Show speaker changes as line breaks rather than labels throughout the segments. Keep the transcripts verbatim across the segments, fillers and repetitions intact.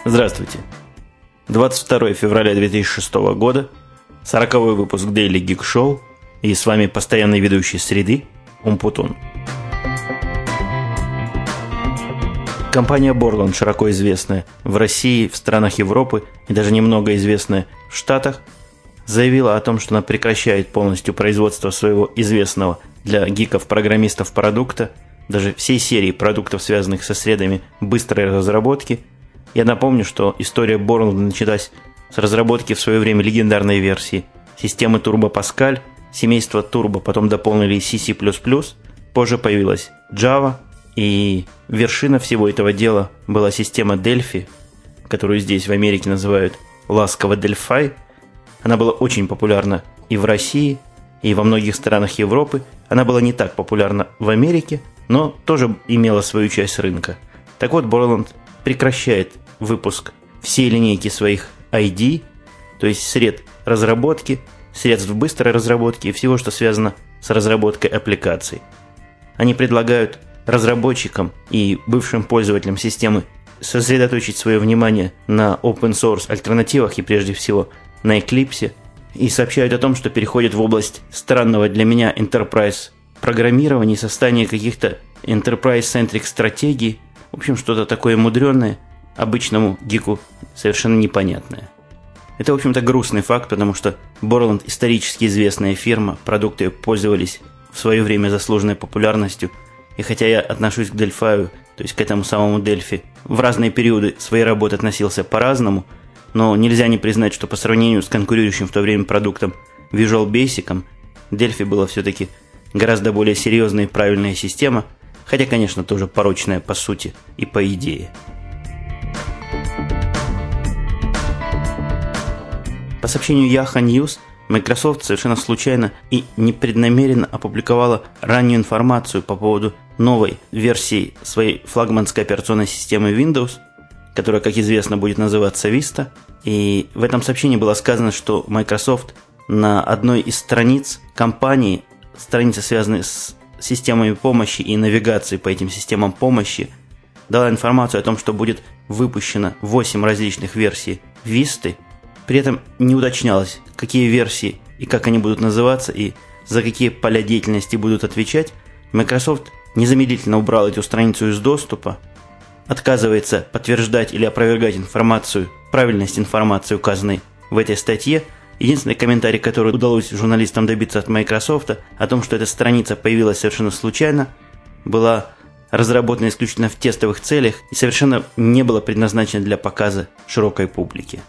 Здравствуйте. двадцать второе февраля две тысячи шестого года, сороковой выпуск Daily Geek Show, и с вами постоянный ведущий среды Умпутун. Компания Borland, широко известная в России, в странах Европы и даже немного известная в Штатах, заявила о том, что она прекращает полностью производство своего известного для гиков-программистов продукта, даже всей серии продуктов, связанных со средами быстрой разработки. Я напомню, что история Borland началась с разработки в свое время легендарной версии системы Turbo Pascal, семейства Turbo, потом дополнили си си плюс плюс, позже появилась Java, и вершина всего этого дела была система Delphi, которую здесь в Америке называют ласково Delphi. Она была очень популярна и в России, и во многих странах Европы. Она была не так популярна в Америке, но тоже имела свою часть рынка. Так вот, Borland прекращает выпуск всей линейки своих ай ди, то есть сред разработки, средств быстрой разработки и всего, что связано с разработкой аппликаций. Они предлагают разработчикам и бывшим пользователям системы сосредоточить свое внимание на open source альтернативах и прежде всего на Eclipse, и сообщают о том, что переходят в область странного для меня enterprise программирования и создания каких-то enterprise-centric стратегий. В общем, что-то такое мудреное, обычному гику совершенно непонятное. Это, в общем-то, грустный факт, потому что Borland исторически известная фирма, продукты ее пользовались в свое время заслуженной популярностью, и хотя я отношусь к Delphi, то есть к этому самому Delphi, в разные периоды своей работы относился по-разному, но нельзя не признать, что по сравнению с конкурирующим в то время продуктом Visual Basic, Delphi была все-таки гораздо более серьезная и правильная система, хотя, конечно, тоже порочная по сути и по идее. По сообщению Yahoo News, Microsoft совершенно случайно и непреднамеренно опубликовала раннюю информацию по поводу новой версии своей флагманской операционной системы Windows, которая, как известно, будет называться Vista. И в этом сообщении было сказано, что Microsoft на одной из страниц компании, страницы, связанные с системами помощи и навигации по этим системам помощи, дала информацию о том, что будет выпущено восемь различных версий Vista. При этом не уточнялось, какие версии и как они будут называться, и за какие поля деятельности будут отвечать. Microsoft незамедлительно убрал эту страницу из доступа, отказывается подтверждать или опровергать информацию, правильность информации, указанной в этой статье. Единственный комментарий, который удалось журналистам добиться от Microsoft, о том, что эта страница появилась совершенно случайно, была разработана исключительно в тестовых целях и совершенно не была предназначена для показа широкой публике.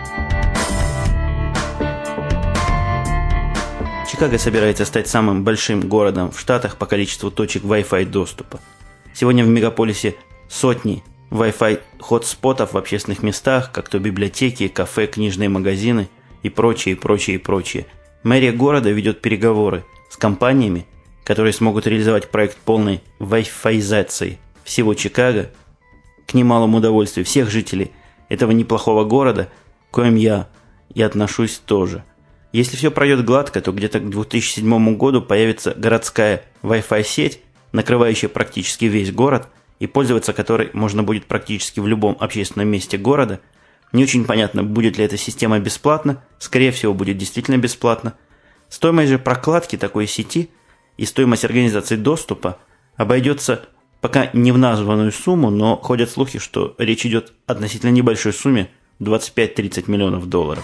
Чикаго собирается стать самым большим городом в Штатах по количеству точек Wi-Fi доступа. Сегодня в мегаполисе сотни Wi-Fi хотспотов в общественных местах, как то библиотеки, кафе, книжные магазины и прочее, прочее, прочее. Мэрия города ведет переговоры с компаниями, которые смогут реализовать проект полной Wi-Fi-изации всего Чикаго к немалому удовольствию всех жителей этого неплохого города, к коим я и отношусь тоже. Если все пройдет гладко, то где-то к две тысячи седьмому году появится городская Wi-Fi сеть, накрывающая практически весь город, и пользоваться которой можно будет практически в любом общественном месте города. Не очень понятно, будет ли эта система бесплатна, скорее всего, будет действительно бесплатно. Стоимость же прокладки такой сети и стоимость организации доступа обойдется пока не в названную сумму, но ходят слухи, что речь идет о относительно небольшой сумме двадцать пять-тридцать миллионов долларов.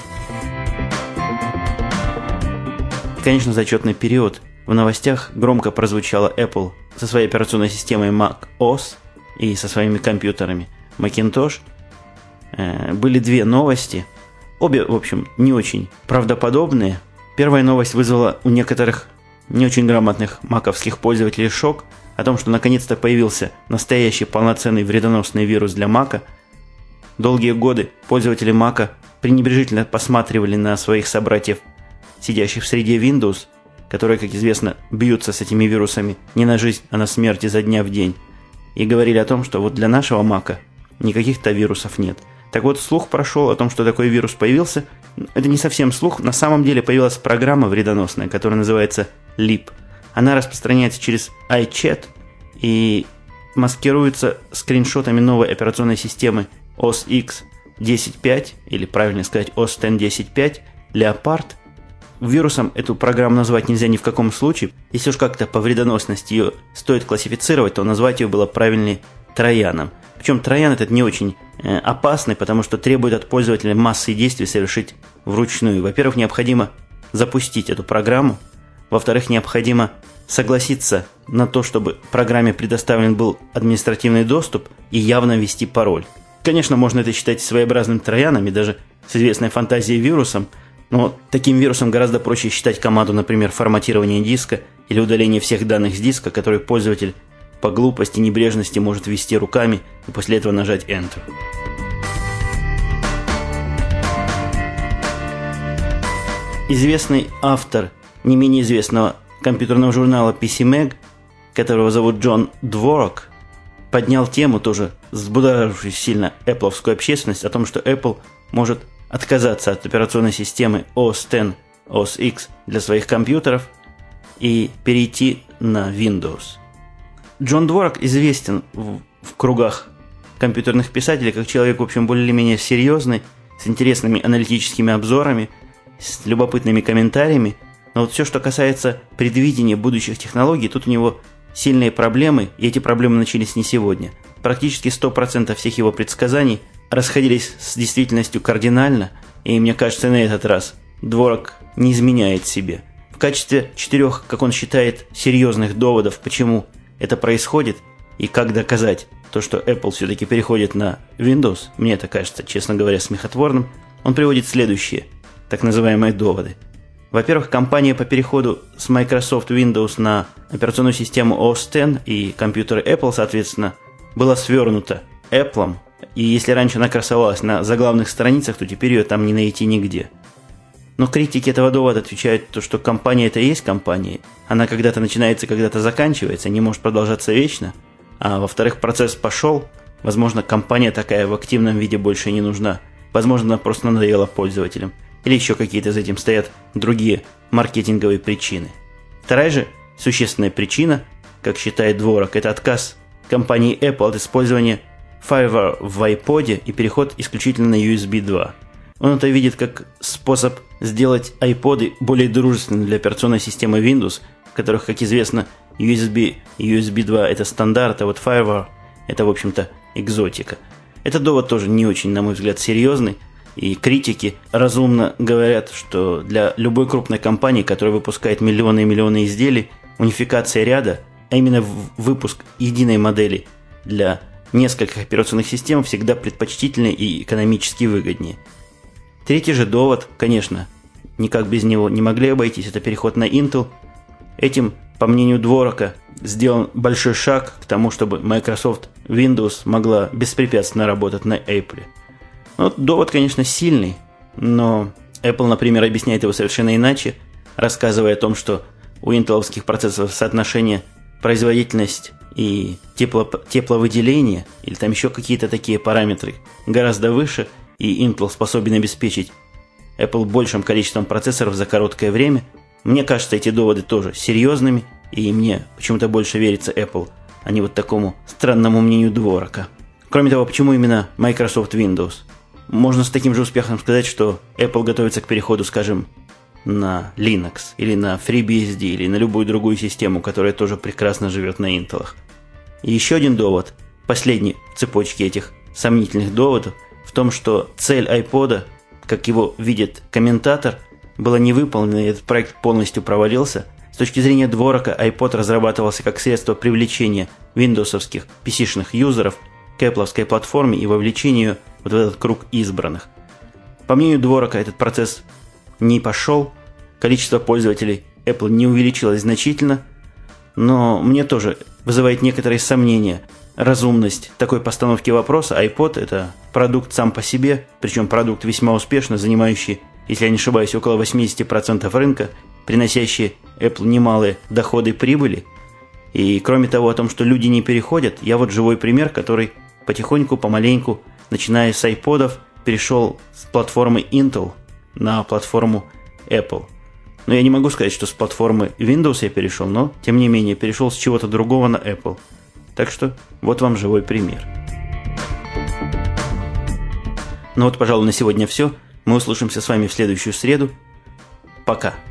Конечно, зачетный период. В новостях громко прозвучала Apple со своей операционной системой macOS и со своими компьютерами Macintosh. Э, были две новости. Обе, в общем, не очень правдоподобные. Первая новость вызвала у некоторых не очень грамотных маковских пользователей шок о том, что наконец-то появился настоящий полноценный вредоносный вирус для Мака. Долгие годы пользователи Мака пренебрежительно посматривали на своих собратьев, сидящих в среде Windows, которые, как известно, бьются с этими вирусами не на жизнь, а на смерть изо дня в день, и говорили о том, что вот для нашего Мака никаких-то вирусов нет. Так вот, слух прошел о том, что такой вирус появился. Это не совсем слух. На самом деле появилась программа вредоносная, которая называется Leap. Она распространяется через iChat и маскируется скриншотами новой операционной системы о эс икс десять точка пять, или правильно сказать о эс икс десять точка пять, Leopard. Вирусом эту программу назвать нельзя ни в каком случае. Если уж как-то по вредоносности ее стоит классифицировать, то назвать ее было правильнее трояном. Причем троян этот не очень э, опасный, потому что требует от пользователя массы действий совершить вручную. Во-первых, необходимо запустить эту программу. Во-вторых, необходимо согласиться на то, чтобы программе предоставлен был административный доступ и явно ввести пароль. Конечно, можно это считать своеобразным трояном и даже с известной фантазией вирусом, но таким вирусом гораздо проще считать команду, например, форматирования диска или удаления всех данных с диска, который пользователь по глупости, небрежности может ввести руками и после этого нажать Enter. Известный автор не менее известного компьютерного журнала пи си Mag, которого зовут Джон Дворак, поднял тему, тоже взбудоражившую сильно Apple'овскую общественность, о том, что Apple может отказаться от операционной системы о эс X, о эс X для своих компьютеров и перейти на Windows. Джон Дворак известен в, в кругах компьютерных писателей как человек, в общем, более-менее серьезный, с интересными аналитическими обзорами, с любопытными комментариями. Но вот все, что касается предвидения будущих технологий, тут у него сильные проблемы, и эти проблемы начались не сегодня. Практически сто процентов всех его предсказаний расходились с действительностью кардинально, и мне кажется, на этот раз Дворак не изменяет себе. В качестве четырех, как он считает, серьезных доводов, почему это происходит, и как доказать то, что Apple все-таки переходит на Windows, мне это кажется, честно говоря, смехотворным, он приводит следующие, так называемые доводы. Во-первых, кампания по переходу с Microsoft Windows на операционную систему о эс X и компьютеры Apple, соответственно, была свернута Apple, и если раньше она красовалась на заглавных страницах, то теперь ее там не найти нигде. Но критики этого довода отвечают, то, что компания это и есть компания. Она когда-то начинается, когда-то заканчивается, не может продолжаться вечно. А во-вторых, процесс пошел. Возможно, компания такая в активном виде больше не нужна. Возможно, она просто надоела пользователям. Или еще какие-то за этим стоят другие маркетинговые причины. Вторая же существенная причина, как считает Дворак, это отказ компании Apple от использования FireWire в iPod и переход исключительно на ю эс би два. Он это видит как способ сделать iPod более дружественными для операционной системы Windows, в которых, как известно, ю эс би и ю эс би два это стандарт, а вот FireWire это, в общем-то, экзотика. Этот довод тоже не очень, на мой взгляд, серьезный. И критики разумно говорят, что для любой крупной компании, которая выпускает миллионы и миллионы изделий, унификация ряда, а именно выпуск единой модели для нескольких операционных систем всегда предпочтительнее и экономически выгоднее. Третий же довод, конечно, никак без него не могли обойтись, это переход на Intel. Этим, по мнению Дворака, сделан большой шаг к тому, чтобы Microsoft Windows могла беспрепятственно работать на Apple. Ну, довод, конечно, сильный, но Apple, например, объясняет его совершенно иначе, рассказывая о том, что у интеловских процессоров соотношение производительность и тепло, тепловыделение, или там еще какие-то такие параметры, гораздо выше, и Intel способен обеспечить Apple большим количеством процессоров за короткое время. Мне кажется, эти доводы тоже серьезными, и мне почему-то больше верится Apple, а не вот такому странному мнению Дворака. Кроме того, почему именно Microsoft Windows? Можно с таким же успехом сказать, что Apple готовится к переходу, скажем, на Linux, или на FreeBSD, или на любую другую систему, которая тоже прекрасно живет на Intel. И еще один довод, последний в цепочке этих сомнительных доводов, в том, что цель iPod, как его видит комментатор, была не выполнена, и этот проект полностью провалился. С точки зрения Дворака, iPod разрабатывался как средство привлечения виндовсовских пи си-шных юзеров к Apple'овской платформе и вовлечению вот в этот круг избранных. По мнению Дворака, этот процесс не пошел, количество пользователей Apple не увеличилось значительно, но мне тоже вызывает некоторые сомнения разумность такой постановки вопроса. iPod – это продукт сам по себе, причем продукт весьма успешно, занимающий, если я не ошибаюсь, около восемьдесят процентов рынка, приносящий Apple немалые доходы и прибыли. И кроме того, о том, что люди не переходят, я вот живой пример, который потихоньку, помаленьку, начиная с iPod'ов, перешел с платформы Intel на платформу Apple. Но я не могу сказать, что с платформы Windows я перешел, но, тем не менее, перешел с чего-то другого на Apple. Так что, вот вам живой пример. Ну вот, пожалуй, на сегодня все. Мы услышимся с вами в следующую среду. Пока.